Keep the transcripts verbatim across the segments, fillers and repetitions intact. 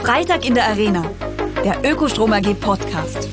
Freitag in der Arena, der Ökostrom A G Podcast.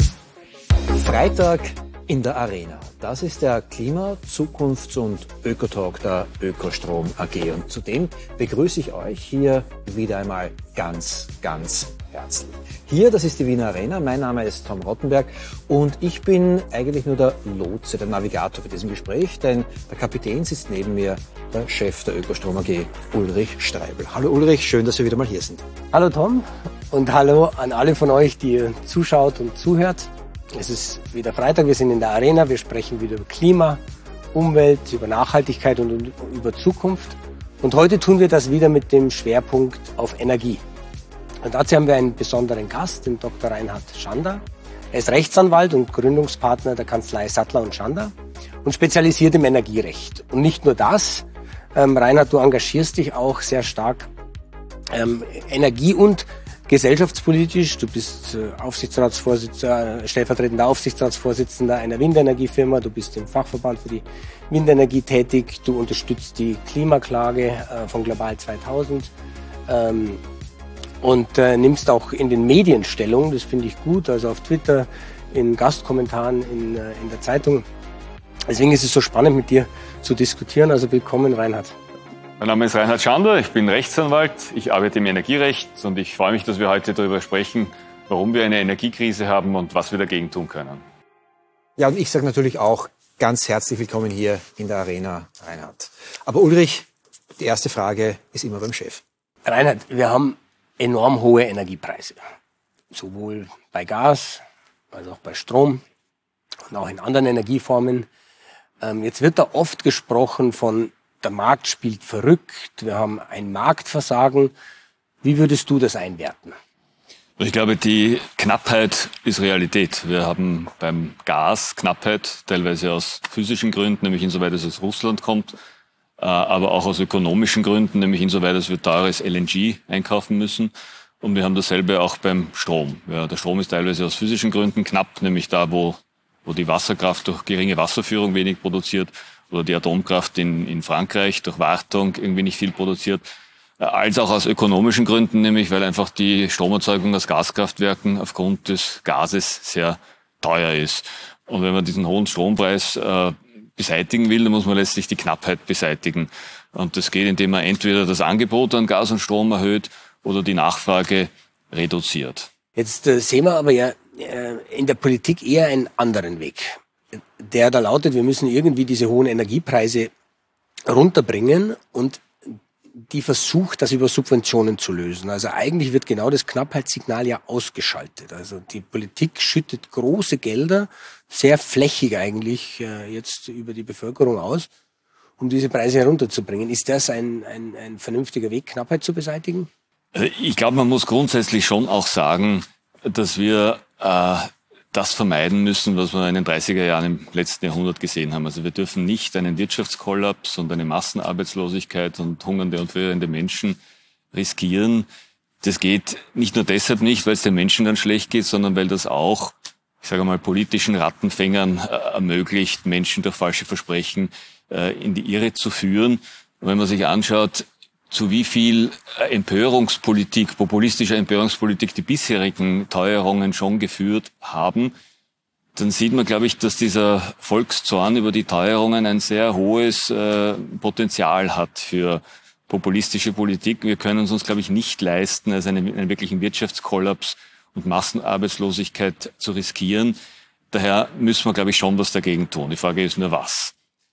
Freitag in der Arena. Das ist der Klima-, Zukunfts- und Ökotalk der Ökostrom A G. Und zudem begrüße ich euch hier wieder einmal ganz, ganz herzlich. Hier, das ist die Wiener Arena. Mein Name ist Tom Rottenberg und ich bin eigentlich nur der Lotse, der Navigator für diesem Gespräch, denn der Kapitän sitzt neben mir, der Chef der Ökostrom A G, Ulrich Streibel. Hallo Ulrich, schön, dass wir wieder mal hier sind. Hallo Tom und hallo an alle von euch, die ihr zuschaut und zuhört. Es ist wieder Freitag, wir sind in der Arena, wir sprechen wieder über Klima, Umwelt, über Nachhaltigkeit und über Zukunft. Und heute tun wir das wieder mit dem Schwerpunkt auf Energie. Und dazu haben wir einen besonderen Gast, den Doktor Reinhard Schander. Er ist Rechtsanwalt und Gründungspartner der Kanzlei Sattler und Schander und spezialisiert im Energierecht. Und nicht nur das, ähm, Reinhard, du engagierst dich auch sehr stark ähm, Energie- und gesellschaftspolitisch. Du bist äh, Aufsichtsratsvorsitzender, äh, stellvertretender Aufsichtsratsvorsitzender einer Windenergiefirma. Du bist im Fachverband für die Windenergie tätig. Du unterstützt die Klimaklage äh, von Global zweitausend. Ähm, und äh, nimmst auch in den Medien Stellung, das finde ich gut, also auf Twitter, in Gastkommentaren, in, äh, in der Zeitung. Deswegen ist es so spannend, mit dir zu diskutieren. Also willkommen, Reinhard. Mein Name ist Reinhard Schander, ich bin Rechtsanwalt, ich arbeite im Energierecht und ich freue mich, dass wir heute darüber sprechen, warum wir eine Energiekrise haben und was wir dagegen tun können. Ja, und ich sage natürlich auch ganz herzlich willkommen hier in der Arena, Reinhard. Aber Ulrich, die erste Frage ist immer beim Chef. Reinhard, wir haben enorm hohe Energiepreise. Sowohl bei Gas als auch bei Strom und auch in anderen Energieformen. Ähm, jetzt wird da oft gesprochen von, der Markt spielt verrückt, wir haben ein Marktversagen. Wie würdest du das einwerten? Ich glaube, die Knappheit ist Realität. Wir haben beim Gas Knappheit, teilweise aus physischen Gründen, nämlich insoweit es aus Russland kommt, aber auch aus ökonomischen Gründen, nämlich insoweit, dass wir teures L N G einkaufen müssen. Und wir haben dasselbe auch beim Strom. Ja, der Strom ist teilweise aus physischen Gründen knapp, nämlich da, wo, wo die Wasserkraft durch geringe Wasserführung wenig produziert oder die Atomkraft in, in Frankreich durch Wartung irgendwie nicht viel produziert, als auch aus ökonomischen Gründen, nämlich weil einfach die Stromerzeugung aus Gaskraftwerken aufgrund des Gases sehr teuer ist. Und wenn man diesen hohen Strompreis äh, beseitigen will, dann muss man letztlich die Knappheit beseitigen. Und das geht, indem man entweder das Angebot an Gas und Strom erhöht oder die Nachfrage reduziert. Jetzt äh, sehen wir aber ja äh, in der Politik eher einen anderen Weg. Der da lautet, wir müssen irgendwie diese hohen Energiepreise runterbringen und die versucht, das über Subventionen zu lösen. Also eigentlich wird genau das Knappheitssignal ja ausgeschaltet. Also die Politik schüttet große Gelder, sehr flächig eigentlich äh, jetzt über die Bevölkerung aus, um diese Preise herunterzubringen. Ist das ein, ein, ein vernünftiger Weg, Knappheit zu beseitigen? Ich glaube, man muss grundsätzlich schon auch sagen, dass wir äh, das vermeiden müssen, was wir in den dreißiger Jahren im letzten Jahrhundert gesehen haben. Also wir dürfen nicht einen Wirtschaftskollaps und eine Massenarbeitslosigkeit und hungernde und frierende Menschen riskieren. Das geht nicht nur deshalb nicht, weil es den Menschen dann schlecht geht, sondern weil das auch, ich sage mal, politischen Rattenfängern äh, ermöglicht, Menschen durch falsche Versprechen äh, in die Irre zu führen. Und wenn man sich anschaut, zu wie viel Empörungspolitik, populistischer Empörungspolitik die bisherigen Teuerungen schon geführt haben, dann sieht man, glaube ich, dass dieser Volkszorn über die Teuerungen ein sehr hohes äh, Potenzial hat für populistische Politik. Wir können es uns, glaube ich, nicht leisten, also einen, einen wirklichen Wirtschaftskollaps und Massenarbeitslosigkeit zu riskieren. Daher müssen wir, glaube ich, schon was dagegen tun. Die Frage ist nur, was.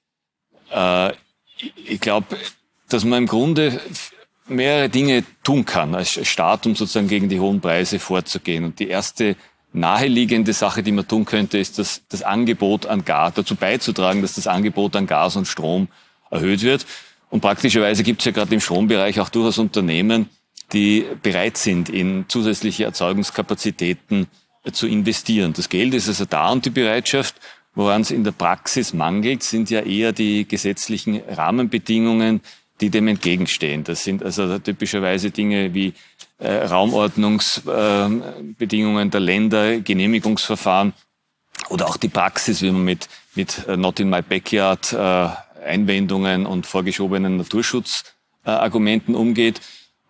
Äh, ich glaube, dass man im Grunde mehrere Dinge tun kann als Staat, um sozusagen gegen die hohen Preise vorzugehen. Und die erste naheliegende Sache, die man tun könnte, ist, dass das Angebot an Gas, dazu beizutragen, dass das Angebot an Gas und Strom erhöht wird. Und praktischerweise gibt es ja gerade im Strombereich auch durchaus Unternehmen, die bereit sind, in zusätzliche Erzeugungskapazitäten zu investieren. Das Geld ist also da und die Bereitschaft. Woran es in der Praxis mangelt, sind ja eher die gesetzlichen Rahmenbedingungen, die dem entgegenstehen. Das sind also typischerweise Dinge wie äh, Raumordnungsbedingungen äh, der Länder, Genehmigungsverfahren oder auch die Praxis, wie man mit, mit uh, Not in my backyard äh, Einwendungen und vorgeschobenen Naturschutzargumenten äh, umgeht.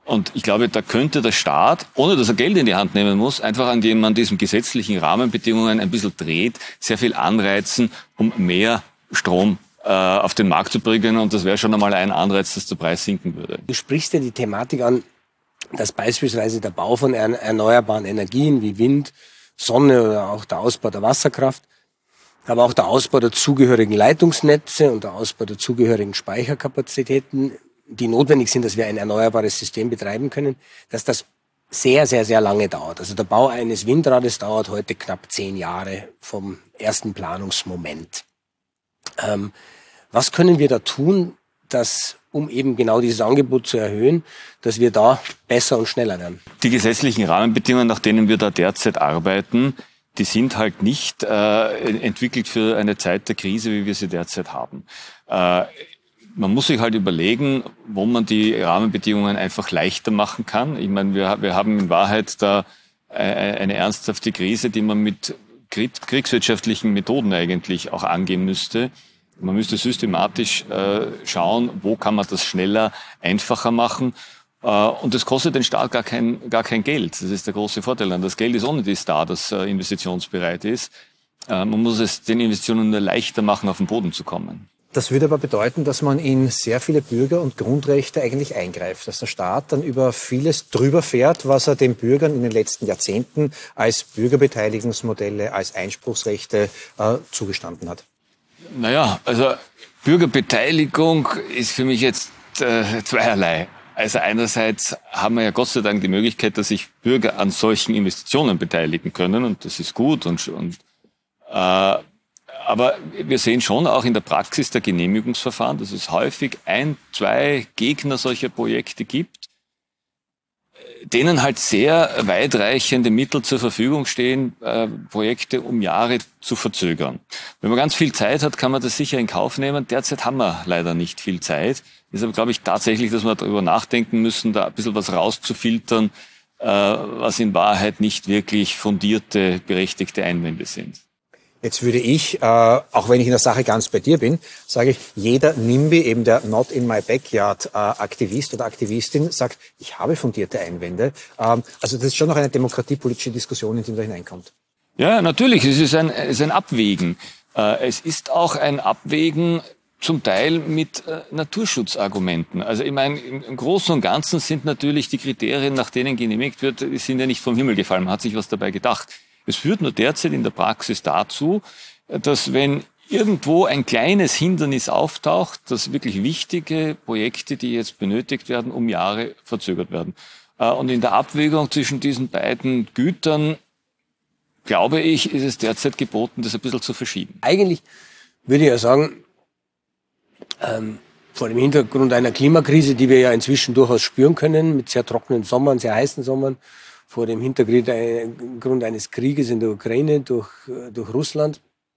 Und ich glaube, da könnte der Staat, ohne dass er Geld in die Hand nehmen muss, einfach an dem man diesen gesetzlichen Rahmenbedingungen ein bisschen dreht, sehr viel anreizen, um mehr Strom äh, auf den Markt zu bringen. Und das wäre schon einmal ein Anreiz, dass der Preis sinken würde. Du sprichst ja die Thematik an, dass beispielsweise der Bau von erneuerbaren Energien wie Wind, Sonne oder auch der Ausbau der Wasserkraft, aber auch der Ausbau der zugehörigen Leitungsnetze und der Ausbau der zugehörigen Speicherkapazitäten, die notwendig sind, dass wir ein erneuerbares System betreiben können, dass das sehr, sehr, sehr lange dauert. Also der Bau eines Windrades dauert heute knapp zehn Jahre vom ersten Planungsmoment. Ähm, was können wir da tun, dass, um eben genau dieses Angebot zu erhöhen, dass wir da besser und schneller werden? Die gesetzlichen Rahmenbedingungen, nach denen wir da derzeit arbeiten, die sind halt nicht äh, entwickelt für eine Zeit der Krise, wie wir sie derzeit haben. Äh, Man muss sich halt überlegen, wo man die Rahmenbedingungen einfach leichter machen kann. Ich meine, wir, wir haben in Wahrheit da eine ernsthafte Krise, die man mit kriegswirtschaftlichen Methoden eigentlich auch angehen müsste. Man müsste systematisch äh, schauen, wo kann man das schneller, einfacher machen. Äh, und das kostet den Staat gar kein, gar kein Geld. Das ist der große Vorteil. Das Geld ist ohne dies da, das äh, investitionsbereit ist. Äh, man muss es den Investitionen nur leichter machen, auf den Boden zu kommen. Das würde aber bedeuten, dass man in sehr viele Bürger- und Grundrechte eigentlich eingreift, dass der Staat dann über vieles drüber fährt, was er den Bürgern in den letzten Jahrzehnten als Bürgerbeteiligungsmodelle, als Einspruchsrechte äh, zugestanden hat. Naja, also Bürgerbeteiligung ist für mich jetzt äh, zweierlei. Also einerseits haben wir ja Gott sei Dank die Möglichkeit, dass sich Bürger an solchen Investitionen beteiligen können, und das ist gut und, und äh, aber wir sehen schon auch in der Praxis der Genehmigungsverfahren, dass es häufig ein, zwei Gegner solcher Projekte gibt, denen halt sehr weitreichende Mittel zur Verfügung stehen, äh, Projekte um Jahre zu verzögern. Wenn man ganz viel Zeit hat, kann man das sicher in Kauf nehmen. Derzeit haben wir leider nicht viel Zeit. Deshalb glaube ich tatsächlich, dass wir darüber nachdenken müssen, da ein bisschen was rauszufiltern, äh, was in Wahrheit nicht wirklich fundierte, berechtigte Einwände sind. Jetzt würde ich, äh, auch wenn ich in der Sache ganz bei dir bin, sage ich, jeder NIMBY, eben der Not in my Backyard äh, Aktivist oder Aktivistin, sagt, ich habe fundierte Einwände. Ähm, also das ist schon noch eine demokratiepolitische Diskussion, in die man da hineinkommt. Ja, natürlich, es ist ein, es ist ein Abwägen. Äh, es ist auch ein Abwägen zum Teil mit äh, Naturschutzargumenten. Also ich meine, im, im Großen und Ganzen sind natürlich die Kriterien, nach denen genehmigt wird, die sind ja nicht vom Himmel gefallen. Man hat sich was dabei gedacht. Es führt nur derzeit in der Praxis dazu, dass wenn irgendwo ein kleines Hindernis auftaucht, dass wirklich wichtige Projekte, die jetzt benötigt werden, um Jahre verzögert werden. Und in der Abwägung zwischen diesen beiden Gütern, glaube ich, ist es derzeit geboten, das ein bisschen zu verschieben. Eigentlich würde ich ja sagen, ähm, vor dem Hintergrund einer Klimakrise, die wir ja inzwischen durchaus spüren können, mit sehr trockenen Sommern, sehr heißen Sommern, vor dem Hintergrund eines Krieges in der Ukraine durch, durch Russland,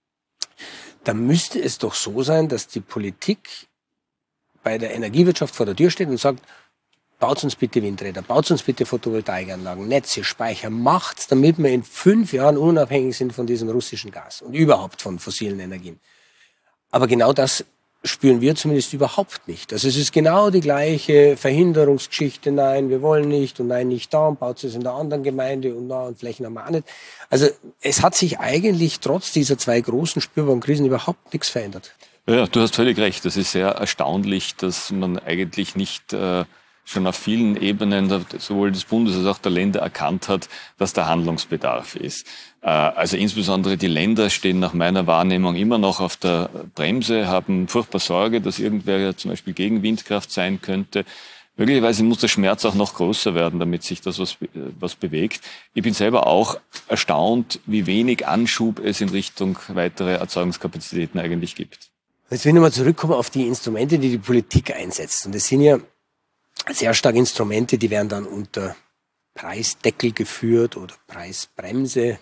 da müsste es doch so sein, dass die Politik bei der Energiewirtschaft vor der Tür steht und sagt, baut uns bitte Windräder, baut uns bitte Photovoltaikanlagen, Netze, Speicher, macht's, damit wir in fünf Jahren unabhängig sind von diesem russischen Gas und überhaupt von fossilen Energien. Aber genau das spüren wir zumindest überhaupt nicht. Also es ist genau die gleiche Verhinderungsgeschichte, nein, wir wollen nicht und nein, nicht da und baut es in der anderen Gemeinde und na und Flächen haben wir auch nicht. Also es hat sich eigentlich trotz dieser zwei großen spürbaren Krisen überhaupt nichts verändert. Ja, du hast völlig recht. Das ist sehr erstaunlich, dass man eigentlich nicht äh, schon auf vielen Ebenen sowohl des Bundes als auch der Länder erkannt hat, dass da Handlungsbedarf ist. Äh, also insbesondere die Länder stehen nach meiner Wahrnehmung immer noch auf der Bremse, haben furchtbar Sorge, dass irgendwer ja zum Beispiel gegen Windkraft sein könnte. Möglicherweise muss der Schmerz auch noch größer werden, damit sich das was, was bewegt. Ich bin selber auch erstaunt, wie wenig Anschub es in Richtung weitere Erzeugungskapazitäten eigentlich gibt. Jetzt will ich nochmal zurückkommen auf die Instrumente, die die Politik einsetzt. Und das sind ja sehr stark Instrumente, die werden dann unter Preisdeckel geführt oder Preisbremse.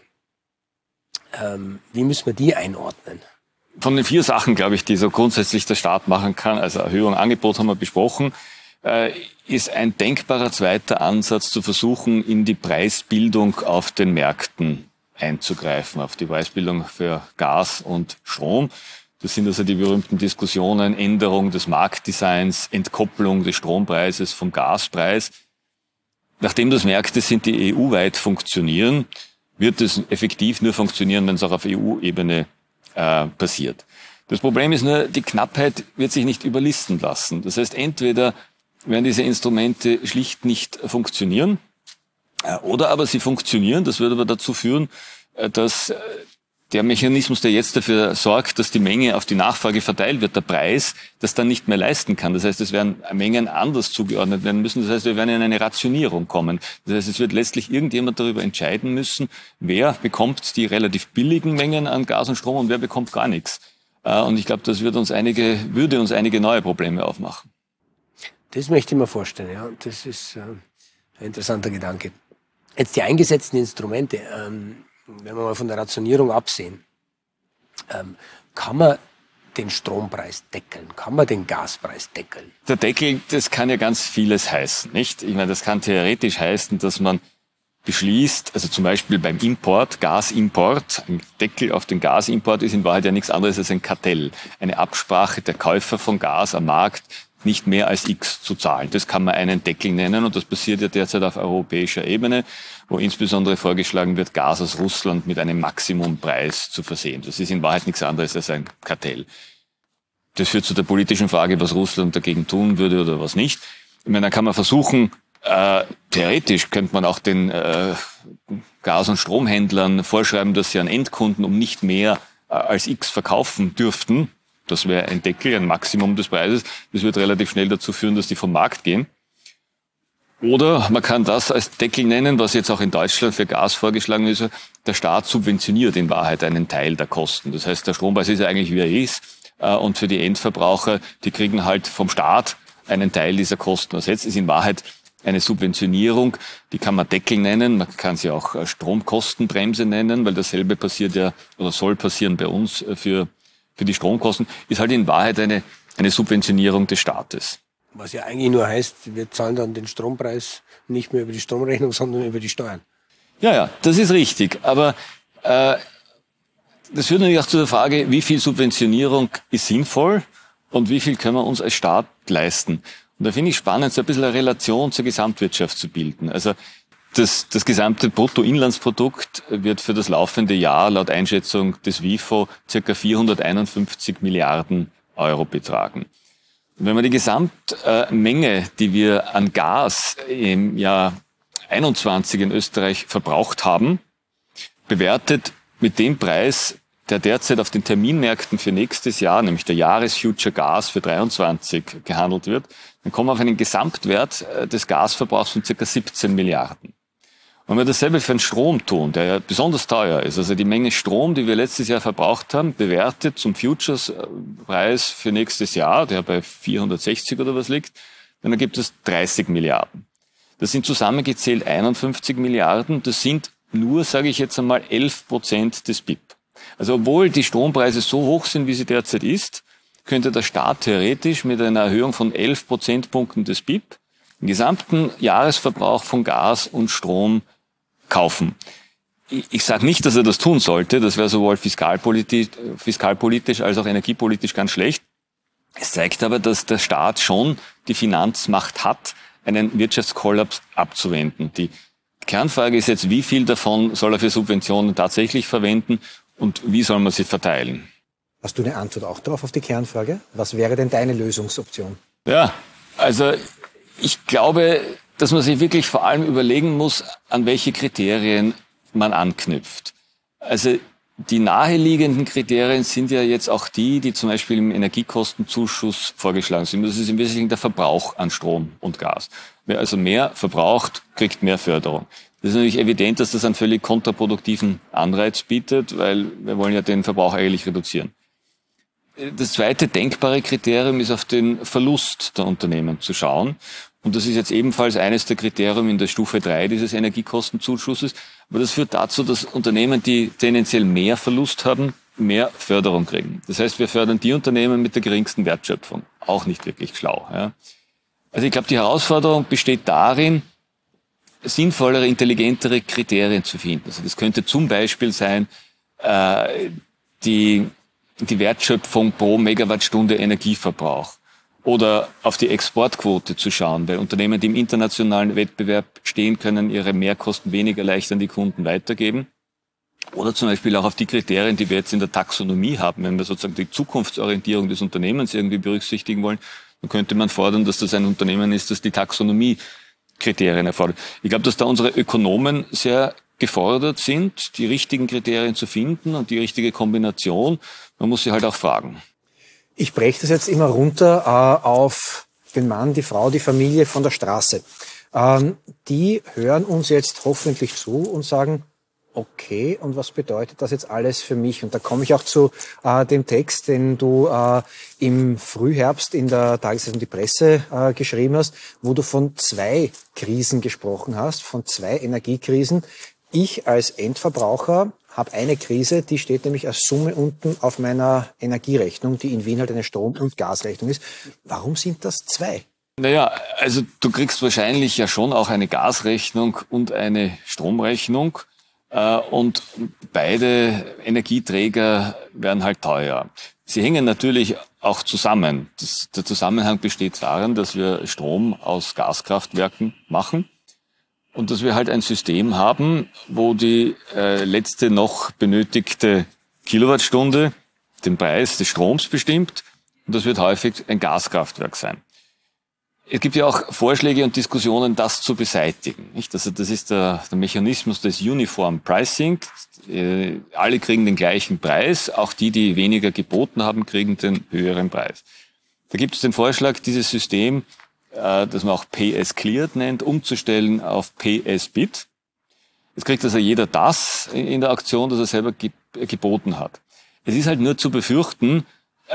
Ähm, wie müssen wir die einordnen? Von den vier Sachen, glaube ich, die so grundsätzlich der Staat machen kann, also Erhöhung, Angebot haben wir besprochen, äh, ist ein denkbarer zweiter Ansatz zu versuchen, in die Preisbildung auf den Märkten einzugreifen, auf die Preisbildung für Gas und Strom. Das sind also die berühmten Diskussionen, Änderung des Marktdesigns, Entkopplung des Strompreises vom Gaspreis. nachdem das Märkte sind, die E U-weit funktionieren, wird es effektiv nur funktionieren, wenn es auch auf E U-Ebene äh, passiert. Das Problem ist nur, die Knappheit wird sich nicht überlisten lassen. Das heißt, entweder werden diese Instrumente schlicht nicht funktionieren, äh, oder aber sie funktionieren. Das würde aber dazu führen, äh, dass äh, der Mechanismus, der jetzt dafür sorgt, dass die Menge auf die Nachfrage verteilt wird, der Preis, das dann nicht mehr leisten kann. Das heißt, es werden Mengen anders zugeordnet werden müssen. Das heißt, wir werden in eine Rationierung kommen. Das heißt, es wird letztlich irgendjemand darüber entscheiden müssen, wer bekommt die relativ billigen Mengen an Gas und Strom und wer bekommt gar nichts. Und ich glaube, das wird uns einige, würde uns einige neue Probleme aufmachen. Das möchte ich mir vorstellen, ja. Das ist äh, ein interessanter Gedanke. Jetzt die eingesetzten Instrumente, ähm, wenn wir mal von der Rationierung absehen, ähm, kann man den Strompreis deckeln? Kann man den Gaspreis deckeln? Der Deckel, das kann ja ganz vieles heißen, nicht? Ich meine, das kann theoretisch heißen, dass man beschließt, also zum Beispiel beim Import, Gasimport, ein Deckel auf den Gasimport ist in Wahrheit ja nichts anderes als ein Kartell. Eine Absprache der Käufer von Gas am Markt, nicht mehr als X zu zahlen. Das kann man einen Deckel nennen und das passiert ja derzeit auf europäischer Ebene, wo insbesondere vorgeschlagen wird, Gas aus Russland mit einem Maximumpreis zu versehen. Das ist in Wahrheit nichts anderes als ein Kartell. Das führt zu der politischen Frage, was Russland dagegen tun würde oder was nicht. Ich meine, da kann man versuchen, äh, theoretisch könnte man auch den äh, Gas- und Stromhändlern vorschreiben, dass sie an Endkunden um nicht mehr äh, als X verkaufen dürften. Das wäre ein Deckel, ein Maximum des Preises. Das wird relativ schnell dazu führen, dass die vom Markt gehen. Oder man kann das als Deckel nennen, was jetzt auch in Deutschland für Gas vorgeschlagen ist. Der Staat subventioniert in Wahrheit einen Teil der Kosten. Das heißt, der Strompreis ist ja eigentlich, wie er ist. Und für die Endverbraucher, die kriegen halt vom Staat einen Teil dieser Kosten ersetzt. Ist in Wahrheit eine Subventionierung, die kann man Deckel nennen. Man kann sie auch Stromkostenbremse nennen, weil dasselbe passiert ja oder soll passieren bei uns für für die Stromkosten, ist halt in Wahrheit eine, eine Subventionierung des Staates. Was ja eigentlich nur heißt, wir zahlen dann den Strompreis nicht mehr über die Stromrechnung, sondern über die Steuern. Ja, ja, das ist richtig. Aber äh, das führt natürlich auch zu der Frage, wie viel Subventionierung ist sinnvoll und wie viel können wir uns als Staat leisten. Und da finde ich spannend, so ein bisschen eine Relation zur Gesamtwirtschaft zu bilden. Also Das, das gesamte Bruttoinlandsprodukt wird für das laufende Jahr laut Einschätzung des W I F O ca. vierhunderteinundfünfzig Milliarden Euro betragen. Und wenn man die Gesamtmenge, die wir an Gas im Jahr einundzwanzig in Österreich verbraucht haben, bewertet mit dem Preis, der derzeit auf den Terminmärkten für nächstes Jahr, nämlich der Jahresfuture Gas für dreiundzwanzig gehandelt wird, dann kommen wir auf einen Gesamtwert des Gasverbrauchs von ca. siebzehn Milliarden. Wenn wir dasselbe für den Strom tun, der ja besonders teuer ist, also die Menge Strom, die wir letztes Jahr verbraucht haben, bewertet zum Futures-Preis für nächstes Jahr, der bei vierhundertsechzig oder was liegt, dann ergibt es dreißig Milliarden. Das sind zusammengezählt einundfünfzig Milliarden, das sind nur, sage ich jetzt einmal, elf Prozent des B I P. Also obwohl die Strompreise so hoch sind, wie sie derzeit ist, könnte der Staat theoretisch mit einer Erhöhung von elf Prozentpunkten des B I P den gesamten Jahresverbrauch von Gas und Strom kaufen. Ich, ich sage nicht, dass er das tun sollte, das wäre sowohl fiskalpolitisch, fiskalpolitisch als auch energiepolitisch ganz schlecht. Es zeigt aber, dass der Staat schon die Finanzmacht hat, einen Wirtschaftskollaps abzuwenden. Die Kernfrage ist jetzt, wie viel davon soll er für Subventionen tatsächlich verwenden und wie soll man sie verteilen? Hast du eine Antwort auch darauf, auf die Kernfrage? Was wäre denn deine Lösungsoption? Ja, also ich glaube, dass man sich wirklich vor allem überlegen muss, an welche Kriterien man anknüpft. Also die naheliegenden Kriterien sind ja jetzt auch die, die zum Beispiel im Energiekostenzuschuss vorgeschlagen sind. Das ist im Wesentlichen der Verbrauch an Strom und Gas. Wer also mehr verbraucht, kriegt mehr Förderung. Das ist natürlich evident, dass das einen völlig kontraproduktiven Anreiz bietet, weil wir wollen ja den Verbrauch eigentlich reduzieren. Das zweite denkbare Kriterium ist, auf den Verlust der Unternehmen zu schauen. Und das ist jetzt ebenfalls eines der Kriterien in der Stufe drei dieses Energiekostenzuschusses. Aber das führt dazu, dass Unternehmen, die tendenziell mehr Verlust haben, mehr Förderung kriegen. Das heißt, wir fördern die Unternehmen mit der geringsten Wertschöpfung. Auch nicht wirklich schlau. Ja. Also ich glaube, die Herausforderung besteht darin, sinnvollere, intelligentere Kriterien zu finden. Also das könnte zum Beispiel sein, äh, die die Wertschöpfung pro Megawattstunde Energieverbrauch. Oder auf die Exportquote zu schauen, weil Unternehmen, die im internationalen Wettbewerb stehen, können ihre Mehrkosten weniger leicht an die Kunden weitergeben. Oder zum Beispiel auch auf die Kriterien, die wir jetzt in der Taxonomie haben. Wenn wir sozusagen die Zukunftsorientierung des Unternehmens irgendwie berücksichtigen wollen, dann könnte man fordern, dass das ein Unternehmen ist, das die Taxonomie-Kriterien erfordert. Ich glaube, dass da unsere Ökonomen sehr gefordert sind, die richtigen Kriterien zu finden und die richtige Kombination. Man muss sie halt auch fragen. Ich breche das jetzt immer runter äh, auf den Mann, die Frau, die Familie von der Straße. Ähm, die hören uns jetzt hoffentlich zu und sagen, okay, und was bedeutet das jetzt alles für mich? Und da komme ich auch zu äh, dem Text, den du äh, im Frühherbst in der Tageszeitung Die Presse äh, geschrieben hast, wo du von zwei Krisen gesprochen hast, von zwei Energiekrisen. Ich als Endverbraucher habe eine Krise, die steht nämlich als Summe unten auf meiner Energierechnung, die in Wien halt eine Strom- und Gasrechnung ist. Warum sind das zwei? Naja, also du kriegst wahrscheinlich ja schon auch eine Gasrechnung und eine Stromrechnung. Und beide Energieträger werden halt teuer. Sie hängen natürlich auch zusammen. Das, der Zusammenhang besteht darin, dass wir Strom aus Gaskraftwerken machen. Und dass wir halt ein System haben, wo die äh, letzte noch benötigte Kilowattstunde den Preis des Stroms bestimmt. Und das wird häufig ein Gaskraftwerk sein. Es gibt ja auch Vorschläge und Diskussionen, das zu beseitigen. Nicht? Also das ist der, der Mechanismus des Uniform Pricing. Äh, alle kriegen den gleichen Preis. Auch die, die weniger geboten haben, kriegen den höheren Preis. Da gibt es den Vorschlag, dieses System, das man auch Pay as Cleared nennt, umzustellen auf Pay as Bid. Jetzt kriegt also jeder das in der Aktion, das er selber geboten hat. Es ist halt nur zu befürchten,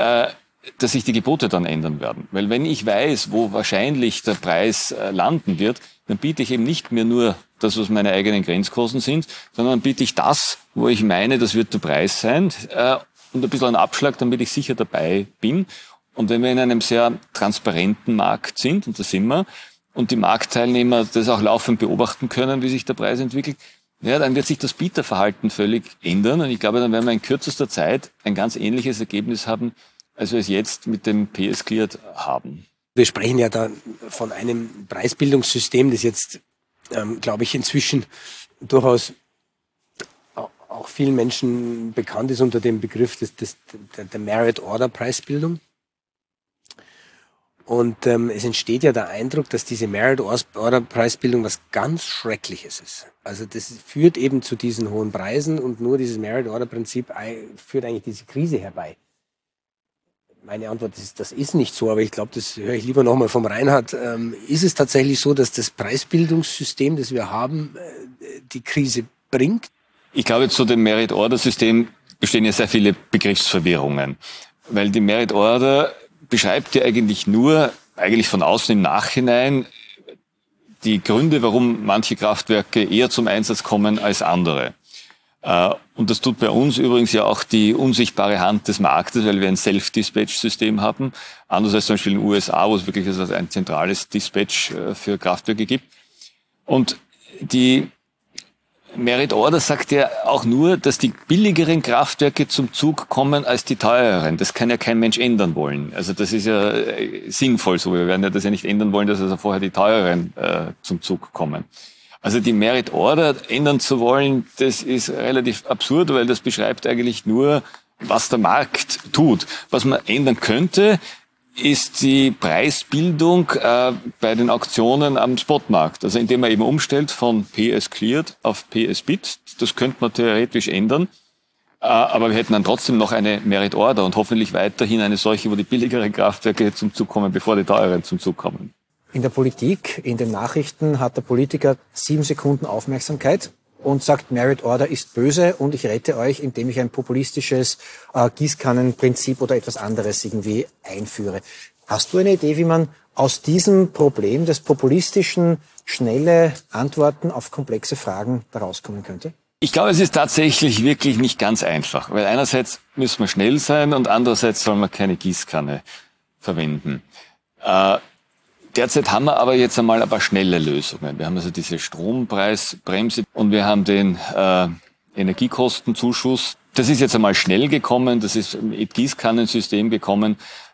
dass sich die Gebote dann ändern werden. Weil wenn ich weiß, wo wahrscheinlich der Preis landen wird, dann biete ich eben nicht mehr nur das, was meine eigenen Grenzkosten sind, sondern dann biete ich das, wo ich meine, das wird der Preis sein, und ein bisschen einen Abschlag, damit ich sicher dabei bin. Und wenn wir in einem sehr transparenten Markt sind, und das sind wir, und die Marktteilnehmer das auch laufend beobachten können, wie sich der Preis entwickelt, ja, dann wird sich das Bieterverhalten völlig ändern. Und ich glaube, dann werden wir in kürzester Zeit ein ganz ähnliches Ergebnis haben, als wir es jetzt mit dem P S Cleared haben. Wir sprechen ja da von einem Preisbildungssystem, das jetzt, ähm, glaube ich, inzwischen durchaus auch vielen Menschen bekannt ist unter dem Begriff des, des, der, der Merit-Order-Preisbildung. Und ähm, es entsteht ja der Eindruck, dass diese Merit-Order-Preisbildung was ganz Schreckliches ist. Also das führt eben zu diesen hohen Preisen und nur dieses Merit-Order-Prinzip führt eigentlich diese Krise herbei. Meine Antwort ist, das ist nicht so, aber ich glaube, das höre ich lieber nochmal vom Reinhard. Ähm, ist es tatsächlich so, dass das Preisbildungssystem, das wir haben, äh, die Krise bringt? Ich glaube, zu dem Merit-Order-System bestehen ja sehr viele Begriffsverwirrungen, weil die Merit-Order beschreibt ja eigentlich nur, eigentlich von außen im Nachhinein, die Gründe, warum manche Kraftwerke eher zum Einsatz kommen als andere. Und das tut bei uns übrigens ja auch die unsichtbare Hand des Marktes, weil wir ein Self-Dispatch-System haben. Anders als zum Beispiel in den U S A, wo es wirklich also ein zentrales Dispatch für Kraftwerke gibt. Und die Merit Order sagt ja auch nur, dass die billigeren Kraftwerke zum Zug kommen als die teureren. Das kann ja kein Mensch ändern wollen. Also das ist ja sinnvoll so. Wir werden ja das ja nicht ändern wollen, dass also vorher die teureren äh, zum Zug kommen. Also die Merit Order ändern zu wollen, das ist relativ absurd, weil das beschreibt eigentlich nur, was der Markt tut. Was man ändern könnte, ist die Preisbildung äh, bei den Auktionen am Spotmarkt. Also indem man eben umstellt von P as Cleared auf P as Bid. Das könnte man theoretisch ändern. Äh, aber wir hätten dann trotzdem noch eine Merit Order und hoffentlich weiterhin eine solche, wo die billigeren Kraftwerke zum Zug kommen, bevor die teuren zum Zug kommen. In der Politik, in den Nachrichten hat der Politiker sieben Sekunden Aufmerksamkeit und sagt, Merit Order ist böse und ich rette euch, indem ich ein populistisches äh, Gießkannenprinzip oder etwas anderes irgendwie einführe. Hast du eine Idee, wie man aus diesem Problem des populistischen, schnelle Antworten auf komplexe Fragen da rauskommen könnte? Ich glaube, es ist tatsächlich wirklich nicht ganz einfach, weil einerseits müssen wir schnell sein und andererseits soll man keine Gießkanne verwenden. Äh, Derzeit haben wir aber jetzt einmal ein paar schnelle Lösungen. Wir haben also diese Strompreisbremse und wir haben den äh, Energiekostenzuschuss. Das ist jetzt einmal schnell gekommen, das ist mit Gießkannensystem gekommen.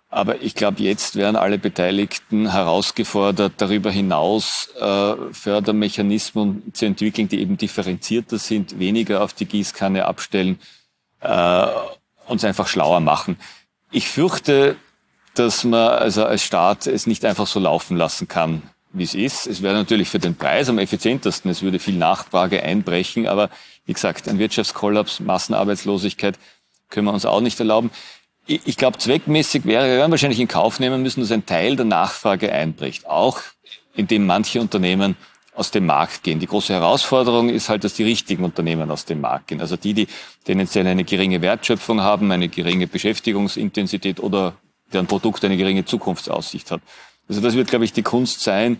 Aber ich glaube, jetzt werden alle Beteiligten herausgefordert, darüber hinaus äh, Fördermechanismen zu entwickeln, die eben differenzierter sind, weniger auf die Gießkanne abstellen, äh, uns einfach schlauer machen. Ich fürchte, dass man also als Staat es nicht einfach so laufen lassen kann, wie es ist. Es wäre natürlich für den Preis am effizientesten, es würde viel Nachfrage einbrechen, aber wie gesagt, ein Wirtschaftskollaps, Massenarbeitslosigkeit können wir uns auch nicht erlauben. Ich glaube, zweckmäßig wäre, wir werden wahrscheinlich in Kauf nehmen müssen, dass ein Teil der Nachfrage einbricht, auch indem manche Unternehmen aus dem Markt gehen. Die große Herausforderung ist halt, dass die richtigen Unternehmen aus dem Markt gehen. Also die, die tendenziell eine geringe Wertschöpfung haben, eine geringe Beschäftigungsintensität oder deren Produkt eine geringe Zukunftsaussicht hat. Also das wird, glaube ich, die Kunst sein,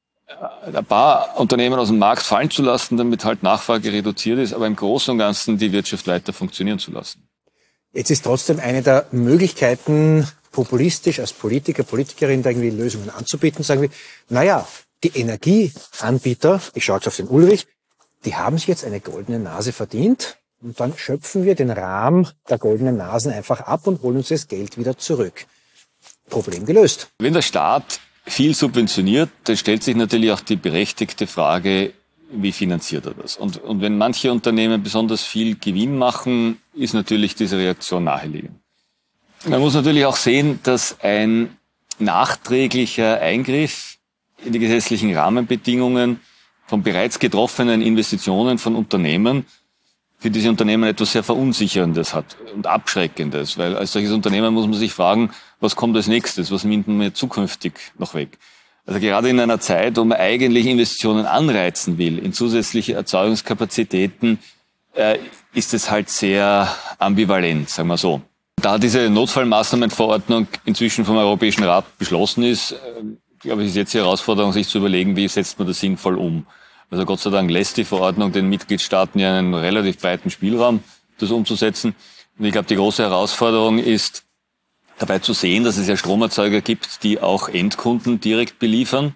ein paar Unternehmen aus dem Markt fallen zu lassen, damit halt Nachfrage reduziert ist, aber im Großen und Ganzen die Wirtschaft weiter funktionieren zu lassen. Jetzt ist trotzdem eine der Möglichkeiten, populistisch als Politiker, Politikerin da irgendwie Lösungen anzubieten, sagen wir, naja, die Energieanbieter, ich schaue jetzt auf den Ulrich, die haben sich jetzt eine goldene Nase verdient und dann schöpfen wir den Rahmen der goldenen Nasen einfach ab und holen uns das Geld wieder zurück. Problem gelöst. Wenn der Staat viel subventioniert, dann stellt sich natürlich auch die berechtigte Frage, wie finanziert er das? Und, und wenn manche Unternehmen besonders viel Gewinn machen, ist natürlich diese Reaktion naheliegend. Man muss natürlich auch sehen, dass ein nachträglicher Eingriff in die gesetzlichen Rahmenbedingungen von bereits getroffenen Investitionen von Unternehmen für diese Unternehmen etwas sehr Verunsicherndes hat und Abschreckendes, weil als solches Unternehmen muss man sich fragen, was kommt als nächstes, was nimmt man zukünftig noch weg? Also gerade in einer Zeit, wo man eigentlich Investitionen anreizen will in zusätzliche Erzeugungskapazitäten, äh, ist es halt sehr ambivalent, sagen wir so. Da diese Notfallmaßnahmenverordnung inzwischen vom Europäischen Rat beschlossen ist, äh, glaube ich, ist jetzt die Herausforderung, sich zu überlegen, wie setzt man das sinnvoll um. Also Gott sei Dank lässt die Verordnung den Mitgliedstaaten ja einen relativ breiten Spielraum, das umzusetzen. Und ich glaube, die große Herausforderung ist, dabei zu sehen, dass es ja Stromerzeuger gibt, die auch Endkunden direkt beliefern.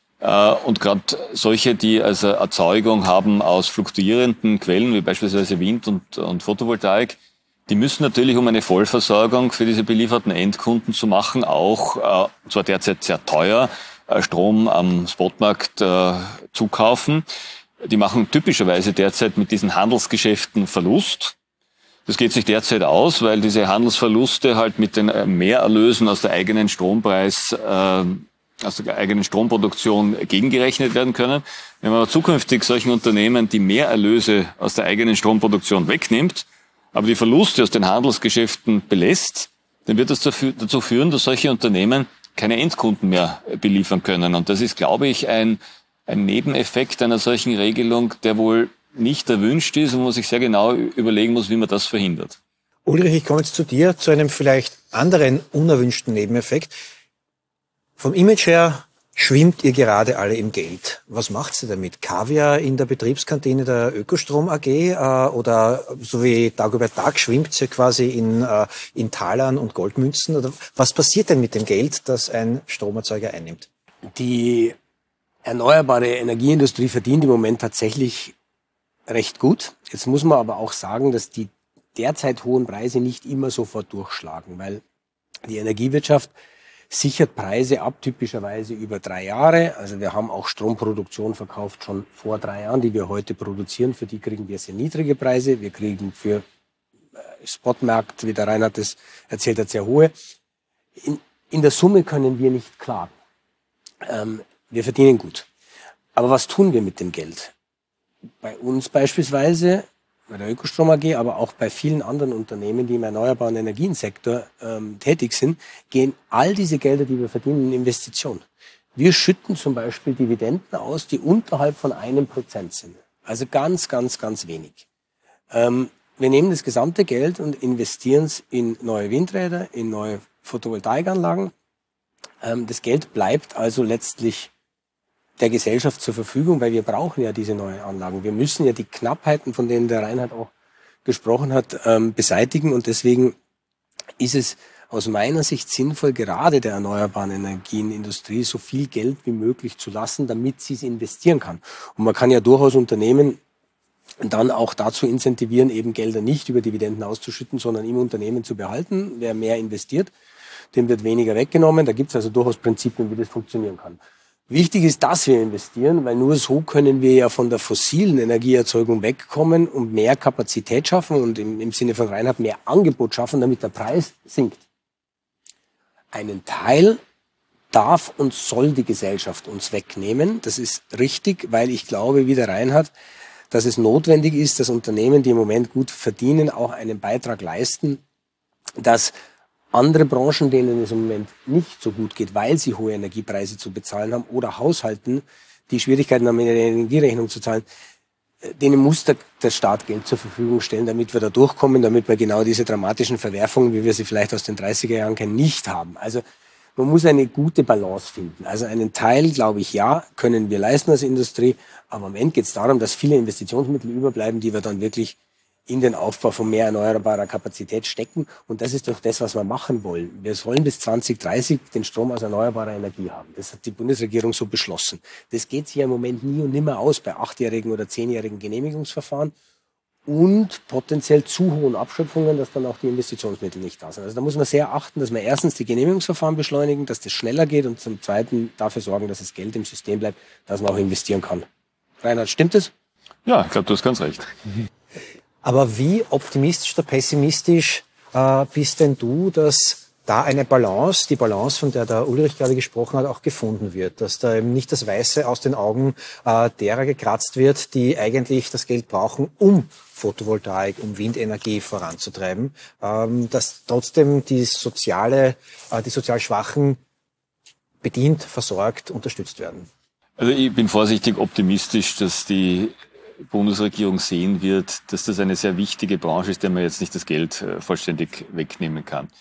Und gerade solche, die also Erzeugung haben aus fluktuierenden Quellen, wie beispielsweise Wind und, und Photovoltaik, die müssen natürlich, um eine Vollversorgung für diese belieferten Endkunden zu machen, auch, äh, zwar derzeit sehr teuer, äh, Strom am Spotmarkt äh, zukaufen. Die machen typischerweise derzeit mit diesen Handelsgeschäften Verlust. Das geht sich derzeit aus, weil diese Handelsverluste halt mit den Mehrerlösen aus der eigenen Strompreis, äh, aus der eigenen Stromproduktion gegengerechnet werden können. Wenn man aber zukünftig solchen Unternehmen die Mehrerlöse aus der eigenen Stromproduktion wegnimmt, aber die Verluste aus den Handelsgeschäften belässt, dann wird das dazu führen, dass solche Unternehmen keine Endkunden mehr beliefern können. Und das ist, glaube ich, ein, ein Nebeneffekt einer solchen Regelung, der wohl nicht erwünscht ist und wo man sich sehr genau überlegen muss, wie man das verhindert. Ulrich, ich komme jetzt zu dir, zu einem vielleicht anderen unerwünschten Nebeneffekt. Vom Image her schwimmt ihr gerade alle im Geld. Was macht ihr damit? Kaviar in der Betriebskantine der Ökostrom A G äh, oder so wie Tag über Tag schwimmt ihr quasi in, äh, in Talern und Goldmünzen? Oder was passiert denn mit dem Geld, das ein Stromerzeuger einnimmt? Die erneuerbare Energieindustrie verdient im Moment tatsächlich recht gut. Jetzt muss man aber auch sagen, dass die derzeit hohen Preise nicht immer sofort durchschlagen, weil die Energiewirtschaft sichert Preise ab, typischerweise über drei Jahre. Also wir haben auch Stromproduktion verkauft schon vor drei Jahren, die wir heute produzieren. Für die kriegen wir sehr niedrige Preise. Wir kriegen für Spotmarkt, wie der Reinhard das erzählt hat, sehr hohe. In, in der Summe können wir nicht klagen. Ähm, wir verdienen gut. Aber was tun wir mit dem Geld? Bei uns beispielsweise, bei der Ökostrom A G, aber auch bei vielen anderen Unternehmen, die im erneuerbaren Energiensektor ähm, tätig sind, gehen all diese Gelder, die wir verdienen, in Investitionen. Wir schütten zum Beispiel Dividenden aus, die unterhalb von einem Prozent sind. Also ganz, ganz, ganz wenig. Ähm, wir nehmen das gesamte Geld und investieren es in neue Windräder, in neue Photovoltaikanlagen. Ähm, das Geld bleibt also letztlich der Gesellschaft zur Verfügung, weil wir brauchen ja diese neuen Anlagen. Wir müssen ja die Knappheiten, von denen der Reinhard auch gesprochen hat, ähm, beseitigen. Und deswegen ist es aus meiner Sicht sinnvoll, gerade der erneuerbaren Energienindustrie so viel Geld wie möglich zu lassen, damit sie es investieren kann. Und man kann ja durchaus Unternehmen dann auch dazu incentivieren, eben Gelder nicht über Dividenden auszuschütten, sondern im Unternehmen zu behalten, wer mehr investiert. dem wird weniger weggenommen. Da gibt es also durchaus Prinzipien, wie das funktionieren kann. Wichtig ist, dass wir investieren, weil nur so können wir ja von der fossilen Energieerzeugung wegkommen und mehr Kapazität schaffen und im, im Sinne von Reinhard mehr Angebot schaffen, damit der Preis sinkt. Einen Teil darf und soll die Gesellschaft uns wegnehmen. Das ist richtig, weil ich glaube, wie der Reinhard, dass es notwendig ist, dass Unternehmen, die im Moment gut verdienen, auch einen Beitrag leisten, dass andere Branchen, denen es im Moment nicht so gut geht, weil sie hohe Energiepreise zu bezahlen haben, oder Haushalten, die Schwierigkeiten haben, eine Energierechnung zu zahlen, denen muss der, der Staat Geld zur Verfügung stellen, damit wir da durchkommen, damit wir genau diese dramatischen Verwerfungen, wie wir sie vielleicht aus den dreißiger Jahren kennen, nicht haben. Also man muss eine gute Balance finden. Also einen Teil, glaube ich, ja, können wir leisten als Industrie, aber am Ende geht es darum, dass viele Investitionsmittel überbleiben, die wir dann wirklich in den Aufbau von mehr erneuerbarer Kapazität stecken. Und das ist doch das, was wir machen wollen. Wir sollen bis zwanzig dreißig den Strom aus erneuerbarer Energie haben. Das hat die Bundesregierung so beschlossen. Das geht sich ja im Moment nie und nimmer aus bei achtjährigen oder zehnjährigen Genehmigungsverfahren und potenziell zu hohen Abschöpfungen, dass dann auch die Investitionsmittel nicht da sind. Also da muss man sehr achten, dass wir erstens die Genehmigungsverfahren beschleunigen, dass das schneller geht und zum Zweiten dafür sorgen, dass das Geld im System bleibt, dass man auch investieren kann. Reinhard, stimmt das? Ja, ich glaube, du hast ganz recht. Aber wie optimistisch oder pessimistisch äh, bist denn du, dass da eine Balance, die Balance, von der der Ulrich gerade gesprochen hat, auch gefunden wird? Dass da eben nicht das Weiße aus den Augen äh, derer gekratzt wird, die eigentlich das Geld brauchen, um Photovoltaik, um Windenergie voranzutreiben, ähm, dass trotzdem die soziale, äh, die sozial Schwachen bedient, versorgt, unterstützt werden? Also ich bin vorsichtig optimistisch, dass die Bundesregierung sehen wird, dass das eine sehr wichtige Branche ist, der man jetzt nicht das Geld vollständig wegnehmen kann.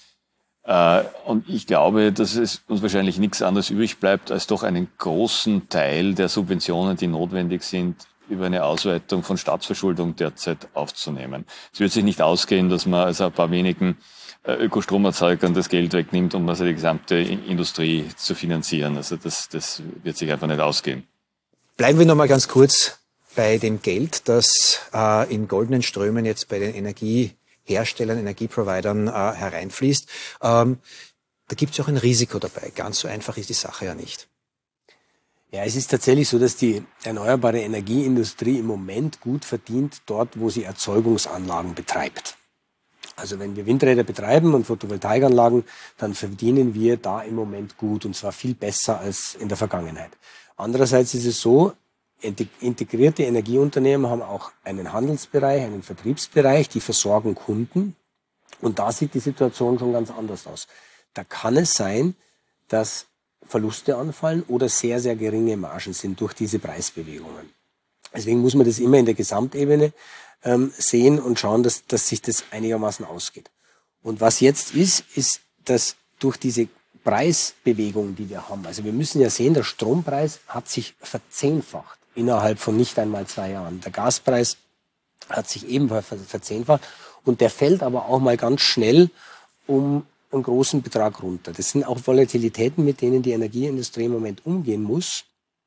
Und ich glaube, dass es uns wahrscheinlich nichts anderes übrig bleibt, als doch einen großen Teil der Subventionen, die notwendig sind, über eine Ausweitung von Staatsverschuldung derzeit aufzunehmen. Es wird sich nicht ausgehen, dass man also ein paar wenigen Ökostromerzeugern das Geld wegnimmt, um also die gesamte Industrie zu finanzieren. Also das, das wird sich einfach nicht ausgehen. Bleiben wir noch mal ganz kurz bei dem Geld, das äh, in goldenen Strömen jetzt bei den Energieherstellern, Energieprovidern äh, hereinfließt. Ähm, da gibt es auch ein Risiko dabei. Ganz so einfach ist die Sache ja nicht. Ja, es ist tatsächlich so, dass die erneuerbare Energieindustrie im Moment gut verdient dort, wo sie Erzeugungsanlagen betreibt. Also wenn wir Windräder betreiben und Photovoltaikanlagen, dann verdienen wir da im Moment gut, und zwar viel besser als in der Vergangenheit. Andererseits ist es so, integrierte Energieunternehmen haben auch einen Handelsbereich, einen Vertriebsbereich, die versorgen Kunden. Und da sieht die Situation schon ganz anders aus. Da kann es sein, dass Verluste anfallen oder sehr, sehr geringe Margen sind durch diese Preisbewegungen. Deswegen muss man das immer in der Gesamtebene ähm, sehen und schauen, dass, dass sich das einigermaßen ausgeht. Und was jetzt ist, ist, dass durch diese Preisbewegungen, die wir haben, also wir müssen ja sehen, der Strompreis hat sich verzehnfacht innerhalb von nicht einmal zwei Jahren. Der Gaspreis hat sich ebenfalls verzehnfacht und der fällt aber auch mal ganz schnell um einen großen Betrag runter. Das sind auch Volatilitäten, mit denen die Energieindustrie im Moment umgehen muss,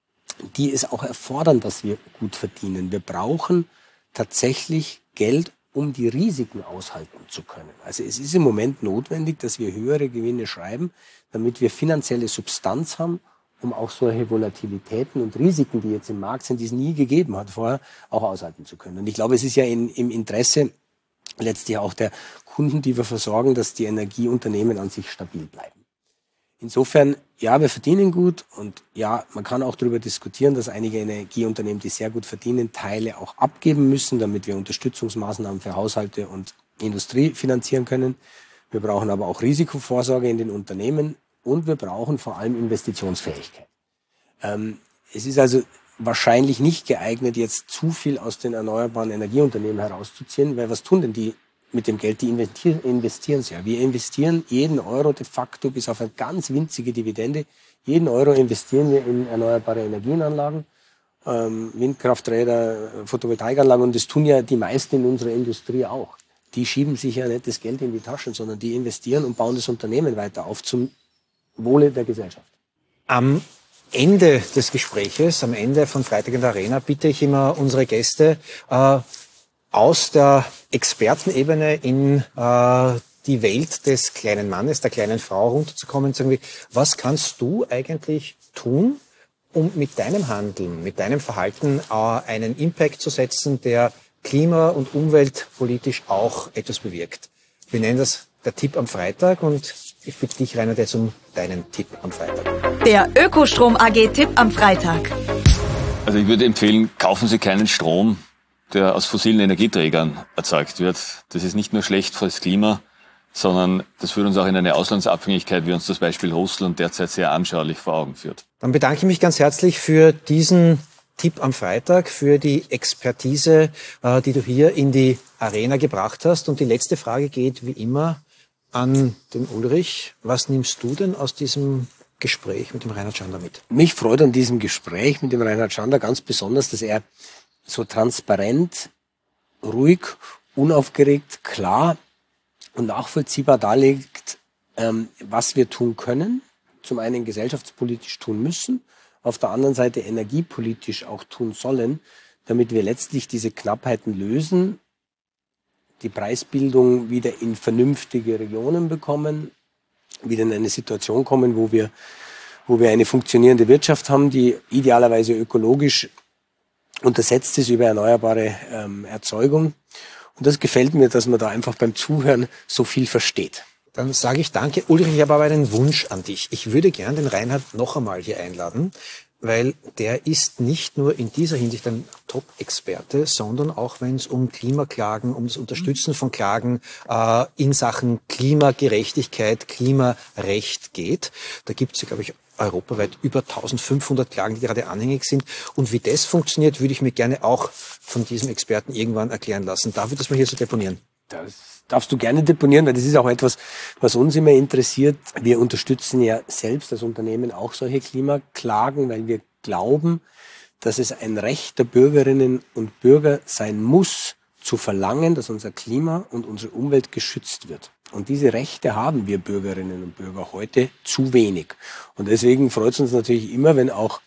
die es auch erfordern, dass wir gut verdienen. Wir brauchen tatsächlich Geld, um die Risiken aushalten zu können. Also es ist im Moment notwendig, dass wir höhere Gewinne schreiben, damit wir finanzielle Substanz haben, um auch solche Volatilitäten und Risiken, die jetzt im Markt sind, die es nie gegeben hat vorher, auch aushalten zu können. Und ich glaube, es ist ja in, im Interesse letztlich auch der Kunden, die wir versorgen, dass die Energieunternehmen an sich stabil bleiben. Insofern, ja, wir verdienen gut und ja, man kann auch darüber diskutieren, dass einige Energieunternehmen, die sehr gut verdienen, Teile auch abgeben müssen, damit wir Unterstützungsmaßnahmen für Haushalte und Industrie finanzieren können. Wir brauchen aber auch Risikovorsorge in den Unternehmen und wir brauchen vor allem Investitionsfähigkeit. Ähm, es ist also wahrscheinlich nicht geeignet, jetzt zu viel aus den erneuerbaren Energieunternehmen herauszuziehen, weil was tun denn die mit dem Geld? Die investieren, investieren sie ja. Wir investieren jeden Euro de facto bis auf eine ganz winzige Dividende. Jeden Euro investieren wir in erneuerbare Energienanlagen, ähm, Windkrafträder, Photovoltaikanlagen, und das tun ja die meisten in unserer Industrie auch. Die schieben sich ja nicht das Geld in die Taschen, sondern die investieren und bauen das Unternehmen weiter auf zum Wohle der Gesellschaft. Am Ende des Gespräches, am Ende von Freitag in der Arena, bitte ich immer unsere Gäste, äh, aus der Expertenebene in äh, die Welt des kleinen Mannes, der kleinen Frau runterzukommen und sagen, was kannst du eigentlich tun, um mit deinem Handeln, mit deinem Verhalten äh, einen Impact zu setzen, der klima- und umweltpolitisch auch etwas bewirkt. Wir nennen das der Tipp am Freitag und ich bitte dich, Reinhard, jetzt um deinen Tipp am Freitag. Der Ökostrom A G-Tipp am Freitag. Also ich würde empfehlen, kaufen Sie keinen Strom, der aus fossilen Energieträgern erzeugt wird. Das ist nicht nur schlecht fürs Klima, sondern das führt uns auch in eine Auslandsabhängigkeit, wie uns das Beispiel Russland derzeit sehr anschaulich vor Augen führt. Dann bedanke ich mich ganz herzlich für diesen Tipp am Freitag, für die Expertise, äh, die du hier in die Arena gebracht hast. Und die letzte Frage geht wie immer an den Ulrich. Was nimmst du denn aus diesem Gespräch mit dem Reinhard Schander mit? Mich freut an diesem Gespräch mit dem Reinhard Schander ganz besonders, dass er so transparent, ruhig, unaufgeregt, klar und nachvollziehbar darlegt, ähm, was wir tun können. Zum einen gesellschaftspolitisch tun müssen, auf der anderen Seite energiepolitisch auch tun sollen, damit wir letztlich diese Knappheiten lösen, die Preisbildung wieder in vernünftige Regionen bekommen, wieder in eine Situation kommen, wo wir, wo wir eine funktionierende Wirtschaft haben, die idealerweise ökologisch untersetzt ist über erneuerbare ähm, Erzeugung. Und das gefällt mir, dass man da einfach beim Zuhören so viel versteht. Dann sage ich danke. Ulrich, ich habe aber einen Wunsch an dich. Ich würde gern den Reinhard noch einmal hier einladen, weil der ist nicht nur in dieser Hinsicht ein Top-Experte, sondern auch wenn es um Klimaklagen, um das Unterstützen von Klagen äh, in Sachen Klimagerechtigkeit, Klimarecht geht. Da gibt es ja, glaube ich, europaweit über eintausendfünfhundert Klagen, die gerade anhängig sind. Und wie das funktioniert, würde ich mir gerne auch von diesem Experten irgendwann erklären lassen. Darf ich das mal hier so deponieren? Das darfst du gerne deponieren, weil das ist auch etwas, was uns immer interessiert. Wir unterstützen ja selbst als Unternehmen auch solche Klimaklagen, weil wir glauben, dass es ein Recht der Bürgerinnen und Bürger sein muss, zu verlangen, dass unser Klima und unsere Umwelt geschützt wird. Und diese Rechte haben wir Bürgerinnen und Bürger heute zu wenig. Und deswegen freut es uns natürlich immer, wenn auch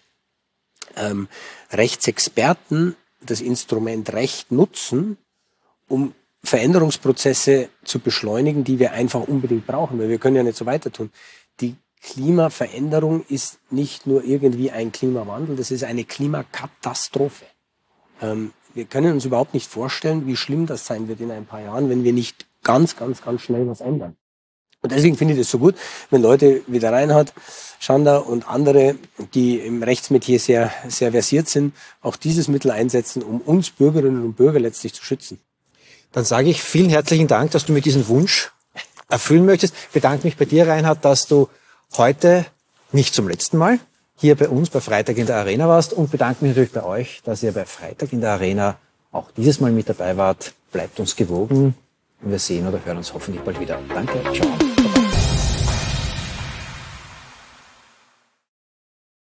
ähm, Rechtsexperten das Instrument Recht nutzen, um Veränderungsprozesse zu beschleunigen, die wir einfach unbedingt brauchen, weil wir können ja nicht so weiter tun. Die Klimaveränderung ist nicht nur irgendwie ein Klimawandel, das ist eine Klimakatastrophe. Ähm, wir können uns überhaupt nicht vorstellen, wie schlimm das sein wird in ein paar Jahren, wenn wir nicht ganz, ganz, ganz schnell was ändern. Und deswegen finde ich es so gut, wenn Leute wie der Reinhard Schander und andere, die im Rechtsmetier sehr, sehr versiert sind, auch dieses Mittel einsetzen, um uns Bürgerinnen und Bürger letztlich zu schützen. Dann sage ich vielen herzlichen Dank, dass du mir diesen Wunsch erfüllen möchtest. Ich bedanke mich bei dir, Reinhard, dass du heute nicht zum letzten Mal hier bei uns bei Freitag in der Arena warst und bedanke mich natürlich bei euch, dass ihr bei Freitag in der Arena auch dieses Mal mit dabei wart. Bleibt uns gewogen und wir sehen oder hören uns hoffentlich bald wieder. Danke, ciao.